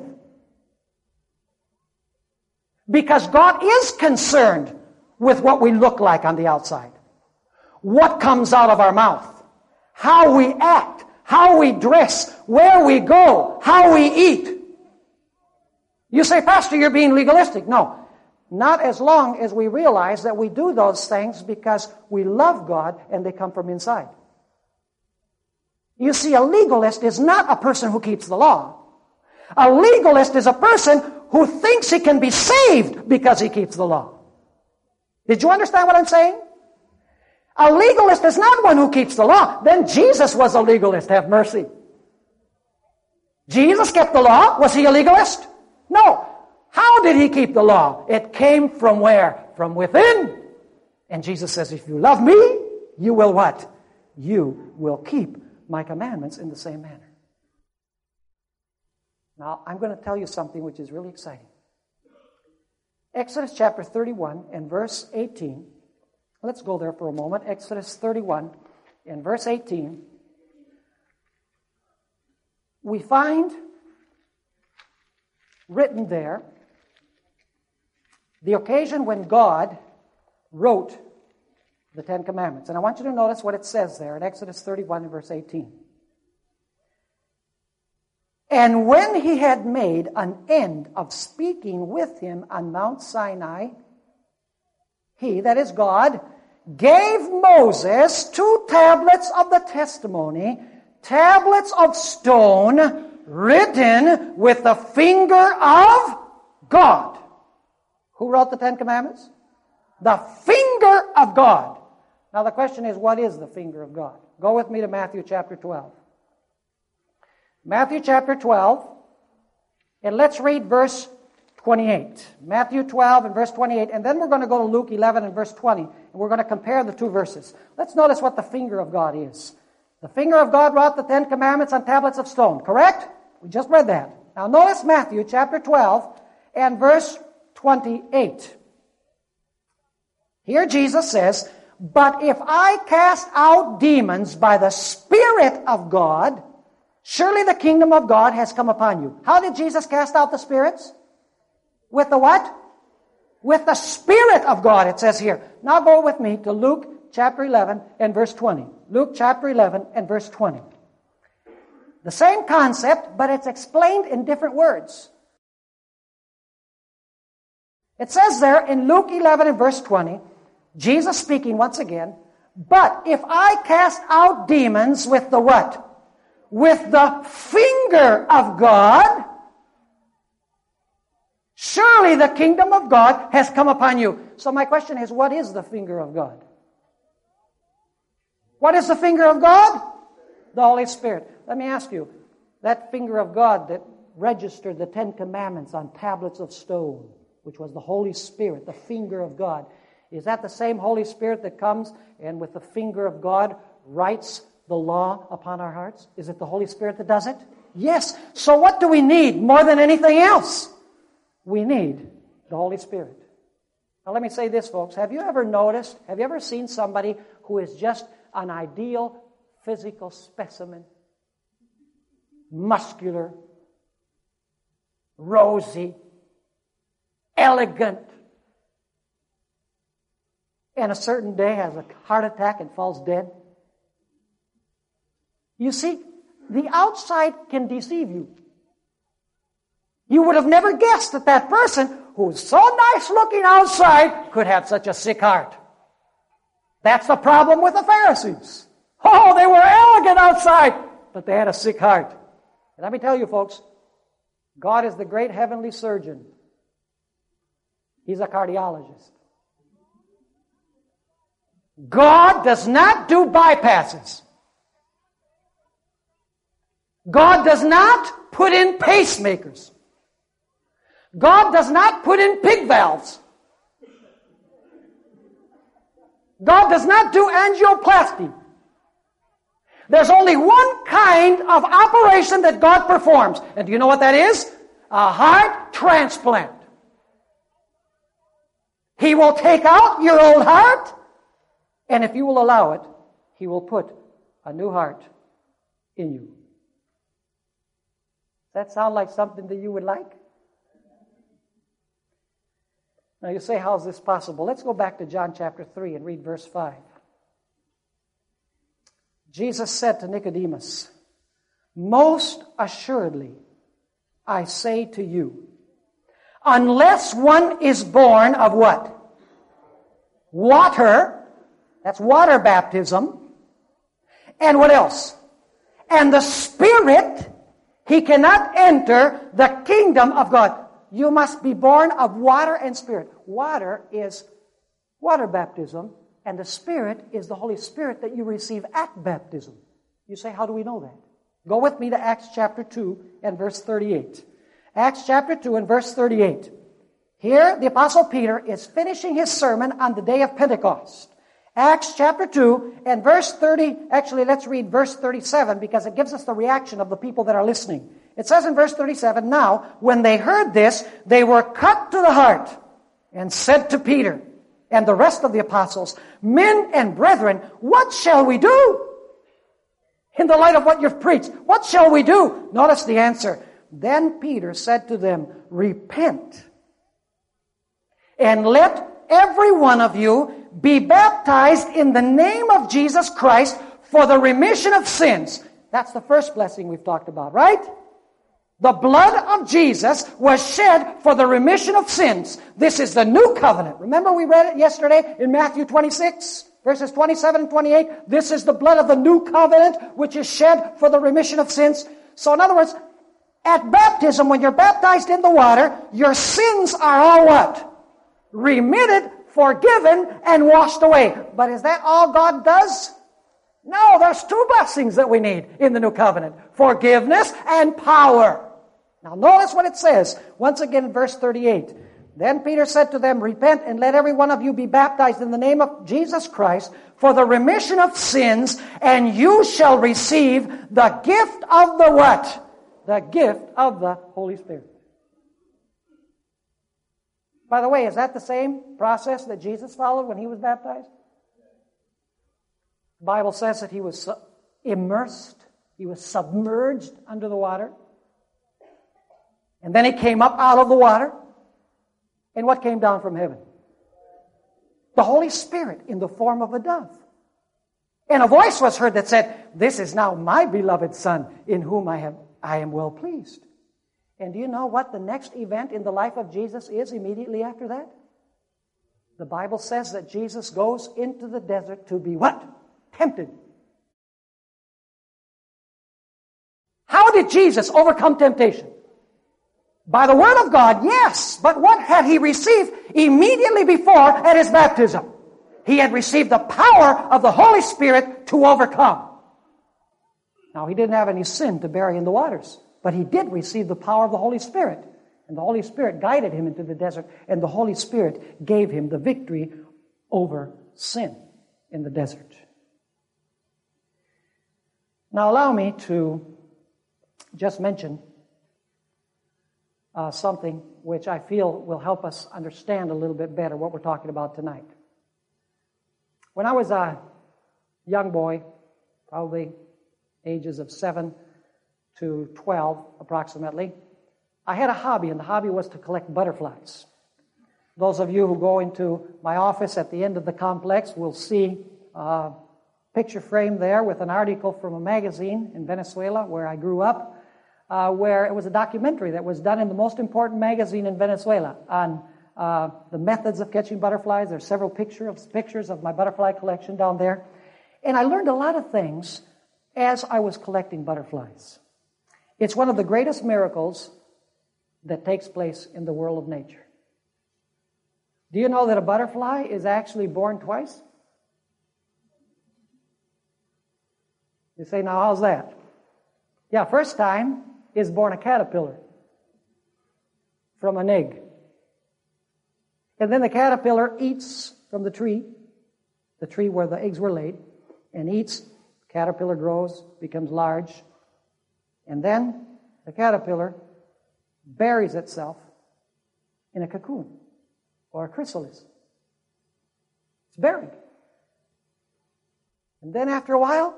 Because God is concerned with what we look like on the outside. What comes out of our mouth. How we act. How we dress. Where we go. How we eat. You say, Pastor, you're being legalistic. No. Not as long as we realize that we do those things because we love God and they come from inside. You see, a legalist is not a person who keeps the law. A legalist is a person who thinks he can be saved because he keeps the law. Did you understand what I'm saying? A legalist is not one who keeps the law. Then Jesus was a legalist. Have mercy. Jesus kept the law. Was he a legalist? No. How did he keep the law? It came from where? From within. And Jesus says, if you love me, you will what? You will keep my commandments in the same manner. Now, I'm going to tell you something which is really exciting. Exodus chapter thirty-one and verse eighteen. Let's go there for a moment. Exodus thirty-one and verse eighteen. We find written there the occasion when God wrote the Ten Commandments. And I want you to notice what it says there in Exodus thirty-one and verse eighteen. And when he had made an end of speaking with him on Mount Sinai, he, that is God, gave Moses two tablets of the testimony, tablets of stone, written with the finger of God. Who wrote the Ten Commandments? The finger of God. Now the question is, what is the finger of God? Go with me to Matthew chapter twelve. Matthew chapter twelve, and let's read verse twenty-eight. Matthew twelve and verse twenty-eight, and then we're going to go to Luke eleven and verse twenty, and we're going to compare the two verses. Let's notice what the finger of God is. The finger of God wrote the Ten Commandments on tablets of stone, correct? We just read that. Now notice Matthew chapter twelve and verse twenty-eight. Here Jesus says, but if I cast out demons by the Spirit of God, surely the kingdom of God has come upon you. How did Jesus cast out the spirits? With the what? With the Spirit of God, it says here. Now go with me to Luke chapter eleven and verse twenty. Luke chapter eleven and verse twenty. The same concept, but it's explained in different words. It says there in Luke eleven and verse twenty, Jesus speaking once again, but if I cast out demons with the what? With the finger of God, surely the kingdom of God has come upon you. So my question is, what is the finger of God? What is the finger of God? The Holy Spirit. Let me ask you, that finger of God that registered the Ten Commandments on tablets of stone, which was the Holy Spirit, the finger of God, Is that the same Holy Spirit that comes and with the finger of God writes the law upon our hearts? Is it the Holy Spirit that does it? Yes. So what do we need more than anything else? We need the Holy Spirit. Now let me say this, folks. Have you ever noticed, have you ever seen somebody who is just an ideal physical specimen? Muscular, rosy, elegant, and a certain day has a heart attack and falls dead? You see, the outside can deceive you. You would have never guessed that that person who's so nice looking outside could have such a sick heart. That's the problem with the Pharisees. Oh, they were elegant outside, but they had a sick heart. And let me tell you, folks, God is the great heavenly surgeon. He's a cardiologist. God does not do bypasses. God does not put in pacemakers. God does not put in pig valves. God does not do angioplasty. There's only one kind of operation that God performs. And do you know what that is? A heart transplant. He will take out your old heart, and if you will allow it, He will put a new heart in you. Does that sound like something that you would like? Now you say, how is this possible? Let's go back to John chapter three and read verse five. Jesus said to Nicodemus, "Most assuredly, I say to you, unless one is born of what? Water. That's water baptism. And what else? And the Spirit, he cannot enter the kingdom of God." You must be born of water and Spirit. Water is water baptism, and the Spirit is the Holy Spirit that you receive at baptism. You say, how do we know that? Go with me to Acts chapter two and verse thirty-eight. Acts chapter two and verse thirty-eight. Here, the Apostle Peter is finishing his sermon on the day of Pentecost. Acts chapter two and verse thirty, actually let's read verse thirty-seven because it gives us the reaction of the people that are listening. It says in verse thirty-seven, "Now, when they heard this, they were cut to the heart and said to Peter and the rest of the apostles, 'Men and brethren, what shall we do?'" In the light of what you've preached, what shall we do? Notice the answer. "Then Peter said to them, 'Repent, and let every one of you be baptized in the name of Jesus Christ for the remission of sins.'" That's the first blessing we've talked about, right? The blood of Jesus was shed for the remission of sins. This is the new covenant. Remember we read it yesterday in Matthew twenty-six, verses twenty-seven and twenty-eight? This is the blood of the new covenant which is shed for the remission of sins. So in other words, at baptism, when you're baptized in the water, your sins are all what? Remitted, forgiven, and washed away. But is that all God does? No, there's two blessings that we need in the new covenant. Forgiveness and power. Now notice what it says. Once again in verse thirty-eight. "Then Peter said to them, 'Repent and let every one of you be baptized in the name of Jesus Christ for the remission of sins, and you shall receive the gift of the what? The gift of the Holy Spirit.'" By the way, is that the same process that Jesus followed when he was baptized? The Bible says that he was immersed, he was submerged under the water. And then he came up out of the water. And what came down from heaven? The Holy Spirit in the form of a dove. And a voice was heard that said, "This is now my beloved Son, in whom I have I am well pleased." And do you know what the next event in the life of Jesus is immediately after that? The Bible says that Jesus goes into the desert to be what? Tempted. How did Jesus overcome temptation? By the Word of God, yes. But what had he received immediately before at his baptism? He had received the power of the Holy Spirit to overcome. Now, he didn't have any sin to bury in the waters, but he did receive the power of the Holy Spirit. And the Holy Spirit guided him into the desert, and the Holy Spirit gave him the victory over sin in the desert. Now allow me to just mention uh, something which I feel will help us understand a little bit better what we're talking about tonight. When I was a young boy, probably ages of seven to twelve approximately, I had a hobby, and the hobby was to collect butterflies. Those of you who go into my office at the end of the complex will see a picture frame there with an article from a magazine in Venezuela where I grew up, uh, where it was a documentary that was done in the most important magazine in Venezuela on uh, the methods of catching butterflies. There's several pictures, pictures of my butterfly collection down there. And I learned a lot of things as I was collecting butterflies. It's one of the greatest miracles that takes place in the world of nature. Do you know that a butterfly is actually born twice? You say, now how's that? Yeah, first time is born a caterpillar from an egg. And then the caterpillar eats from the tree, the tree where the eggs were laid, and eats. Caterpillar grows, becomes large, and then the caterpillar buries itself in a cocoon or a chrysalis. It's buried. And then after a while,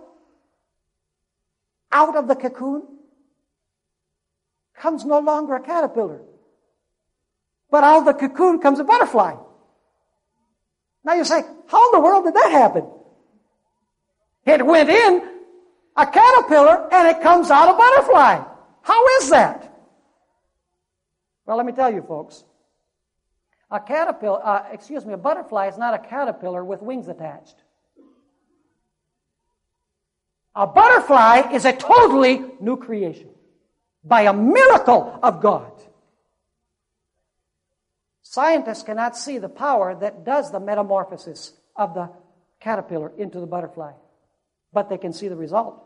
out of the cocoon comes no longer a caterpillar, but out of the cocoon comes a butterfly. Now you say, how in the world did that happen? It went in a caterpillar and it comes out a butterfly. How is that? Well, let me tell you, folks. A caterpillar, uh, excuse me, a butterfly is not a caterpillar with wings attached. A butterfly is a totally new creation by a miracle of God. Scientists cannot see the power that does the metamorphosis of the caterpillar into the butterfly, but they can see the result.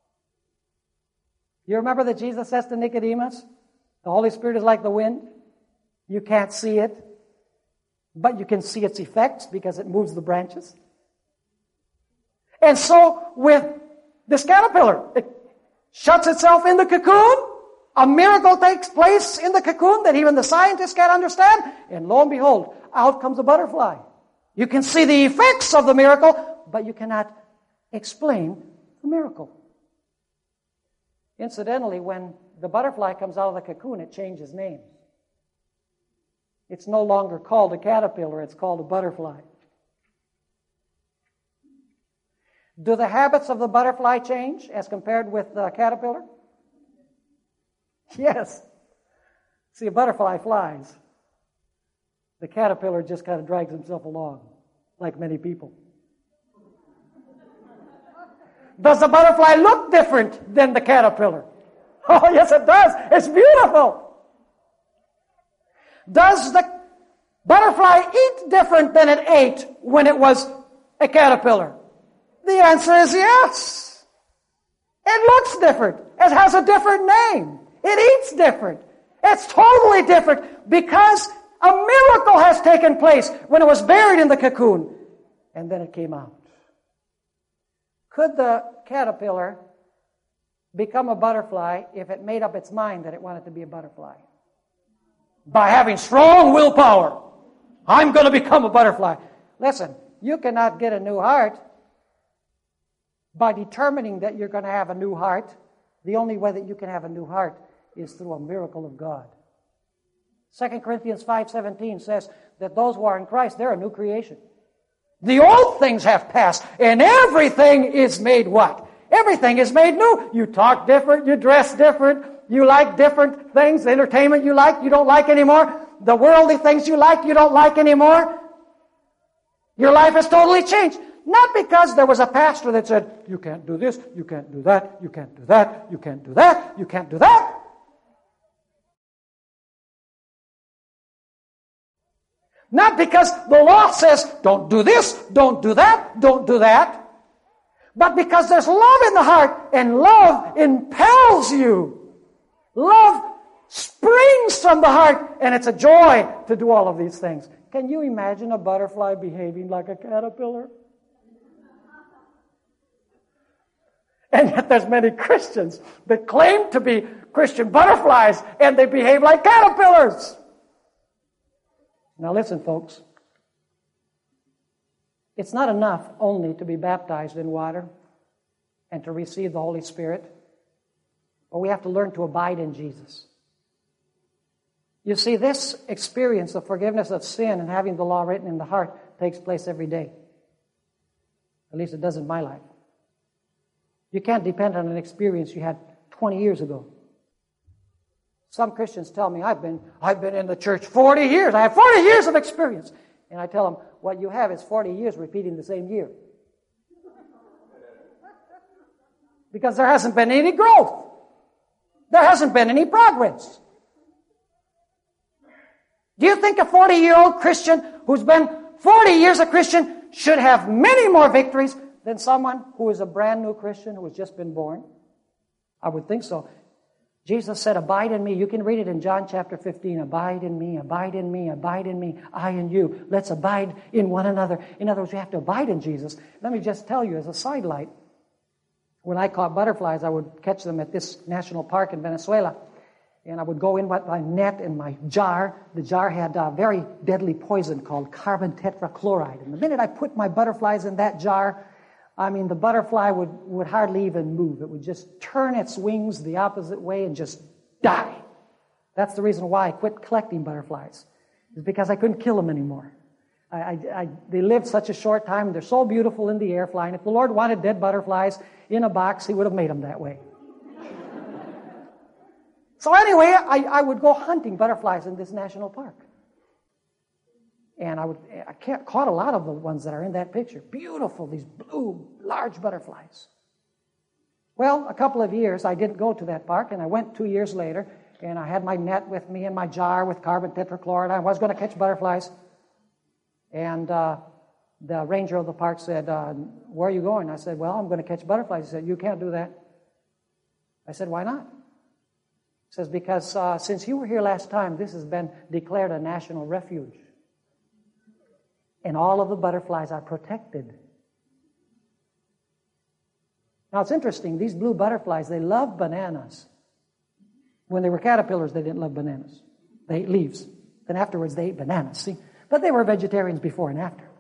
You remember that Jesus says to Nicodemus, the Holy Spirit is like the wind. You can't see it, but you can see its effects because it moves the branches. And so with this caterpillar, it shuts itself in the cocoon. A miracle takes place in the cocoon that even the scientists can't understand. And lo and behold, out comes a butterfly. You can see the effects of the miracle, but you cannot explain the miracle. Incidentally, when the butterfly comes out of the cocoon, it changes names. It's no longer called a caterpillar, it's called a butterfly. Do the habits of the butterfly change as compared with the caterpillar? Yes. See, a butterfly flies. The caterpillar just kind of drags himself along, like many people. Does the butterfly look different than the caterpillar? Oh, yes, it does. It's beautiful. Does the butterfly eat different than it ate when it was a caterpillar? The answer is yes. It looks different. It has a different name. It eats different. It's totally different because a miracle has taken place when it was buried in the cocoon and then it came out. Could the caterpillar become a butterfly if it made up its mind that it wanted to be a butterfly? By having strong willpower. I'm going to become a butterfly. Listen, you cannot get a new heart by determining that you're going to have a new heart. The only way that you can have a new heart is through a miracle of God. Second Corinthians five seventeen says that those who are in Christ, they're a new creation. The old things have passed, and everything is made what? Everything is made new. You talk different, you dress different, you like different things. The entertainment you like, you don't like anymore. The worldly things you like, you don't like anymore. Your life has totally changed. Not because there was a pastor that said, you can't do this, you can't do that, you can't do that, you can't do that, you can't do that. Not because the law says, don't do this, don't do that, don't do that. But because there's love in the heart, and love impels you. Love springs from the heart, and it's a joy to do all of these things. Can you imagine a butterfly behaving like a caterpillar? And yet there's many Christians that claim to be Christian butterflies, and they behave like caterpillars. Now listen, folks. It's not enough only to be baptized in water and to receive the Holy Spirit, but we have to learn to abide in Jesus. You see, this experience of forgiveness of sin and having the law written in the heart takes place every day. At least it does in my life. You can't depend on an experience you had twenty years ago. Some Christians tell me, I've been, I've been in the church forty years. I have forty years of experience. And I tell them, what you have is forty years repeating the same year. Because there hasn't been any growth. There hasn't been any progress. Do you think a forty-year-old Christian who's been forty years a Christian should have many more victories than someone who is a brand new Christian who has just been born? I would think so. Jesus said, abide in me. You can read it in John chapter fifteen. Abide in me, abide in me, abide in me, I in you. Let's abide in one another. In other words, we have to abide in Jesus. Let me just tell you as a sidelight, when I caught butterflies, I would catch them at this national park in Venezuela. And I would go in with my net and my jar. The jar had a very deadly poison called carbon tetrachloride. And the minute I put my butterflies in that jar, I mean, the butterfly would, would hardly even move. It would just turn its wings the opposite way and just die. That's the reason why I quit collecting butterflies. It's because I couldn't kill them anymore. I, I, I, they lived such a short time. They're so beautiful in the air flying. If the Lord wanted dead butterflies in a box, He would have made them that way. So anyway, I, I would go hunting butterflies in this national park. And I would I can't, caught a lot of the ones that are in that picture. Beautiful, these blue, large butterflies. Well, a couple of years, I didn't go to that park, and I went two years later, and I had my net with me and my jar with carbon tetrachloride. I was going to catch butterflies. And uh, the ranger of the park said, uh, where are you going? I said, well, I'm going to catch butterflies. He said, you can't do that. I said, why not? He says, because uh, since you were here last time, this has been declared a national refuge. And all of the butterflies are protected. Now, it's interesting. These blue butterflies, they love bananas. When they were caterpillars, they didn't love bananas. They ate leaves. Then afterwards, they ate bananas. See? But they were vegetarians before and after.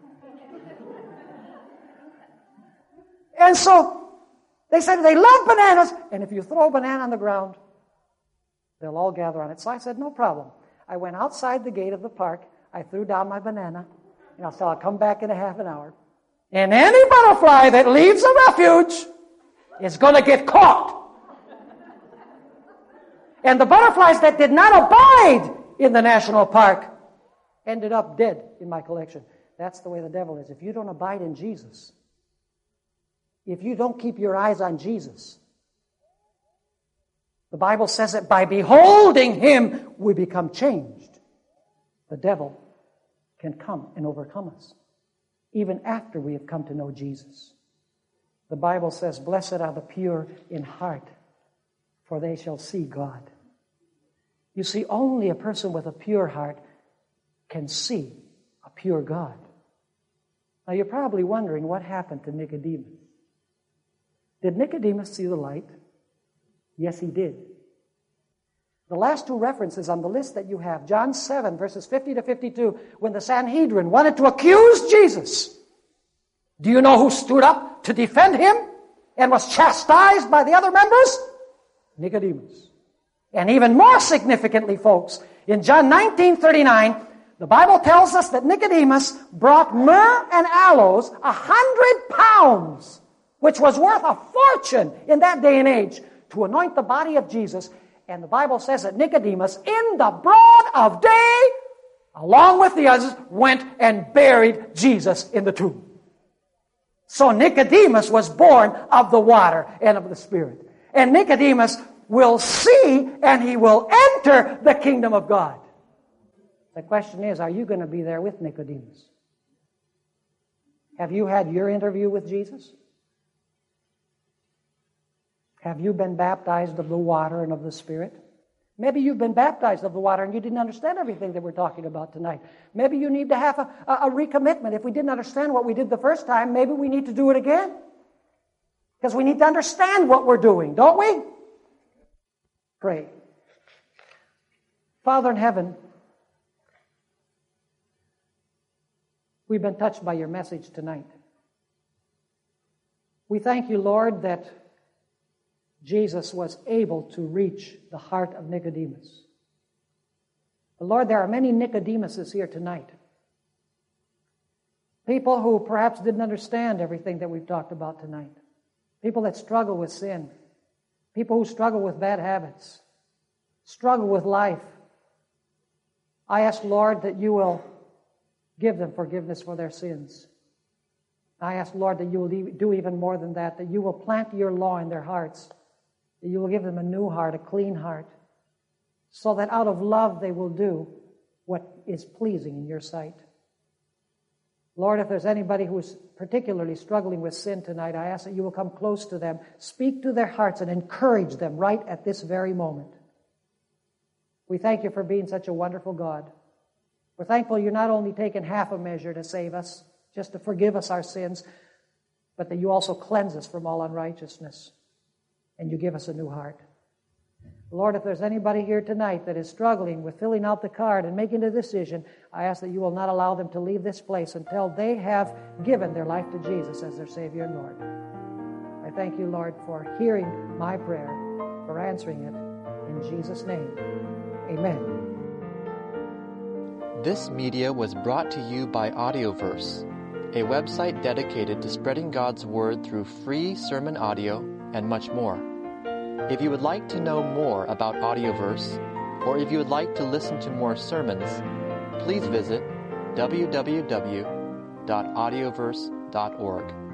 And so, they said they love bananas, and if you throw a banana on the ground, they'll all gather on it. So I said, no problem. I went outside the gate of the park. I threw down my banana. And I said, I'll come back in a half an hour. And any butterfly that leaves a refuge is going to get caught. And the butterflies that did not abide in the national park ended up dead in my collection. That's the way the devil is. If you don't abide in Jesus, if you don't keep your eyes on Jesus, the Bible says that by beholding Him, we become changed. The devil can come and overcome us, even after we have come to know Jesus. The Bible says, blessed are the pure in heart, for they shall see God. You see, only a person with a pure heart can see a pure God. Now, you're probably wondering what happened to Nicodemus. Did Nicodemus see the light? Yes, he did. The last two references on the list that you have, John seven, verses fifty to fifty-two, when the Sanhedrin wanted to accuse Jesus, do you know who stood up to defend him and was chastised by the other members? Nicodemus. And even more significantly, folks, in John nineteen thirty-nine, the Bible tells us that Nicodemus brought myrrh and aloes, a hundred pounds, which was worth a fortune in that day and age, to anoint the body of Jesus. And the Bible says that Nicodemus, in the broad of day, along with the others, went and buried Jesus in the tomb. So Nicodemus was born of the water and of the Spirit. And Nicodemus will see and he will enter the kingdom of God. The question is, are you going to be there with Nicodemus? Have you had your interview with Jesus? Have you been baptized of the water and of the Spirit? Maybe you've been baptized of the water and you didn't understand everything that we're talking about tonight. Maybe you need to have a, a, a recommitment. If we didn't understand what we did the first time, maybe we need to do it again. Because we need to understand what we're doing, don't we? Pray. Father in heaven, we've been touched by your message tonight. We thank you, Lord, that Jesus was able to reach the heart of Nicodemus. But Lord, there are many Nicodemuses here tonight. People who perhaps didn't understand everything that we've talked about tonight. People that struggle with sin. People who struggle with bad habits. Struggle with life. I ask, Lord, that you will give them forgiveness for their sins. I ask, Lord, that you will do even more than that, that you will plant your law in their hearts, that you will give them a new heart, a clean heart, so that out of love they will do what is pleasing in your sight. Lord, if there's anybody who is particularly struggling with sin tonight, I ask that you will come close to them, speak to their hearts, and encourage them right at this very moment. We thank you for being such a wonderful God. We're thankful you're not only taking half a measure to save us, just to forgive us our sins, but that you also cleanse us from all unrighteousness, and you give us a new heart. Lord, if there's anybody here tonight that is struggling with filling out the card and making a decision, I ask that you will not allow them to leave this place until they have given their life to Jesus as their Savior and Lord. I thank you, Lord, for hearing my prayer, for answering it. In Jesus' name, amen. This media was brought to you by Audioverse, a website dedicated to spreading God's Word through free sermon audio and much more. If you would like to know more about Audioverse, or if you would like to listen to more sermons, please visit w w w dot audioverse dot org.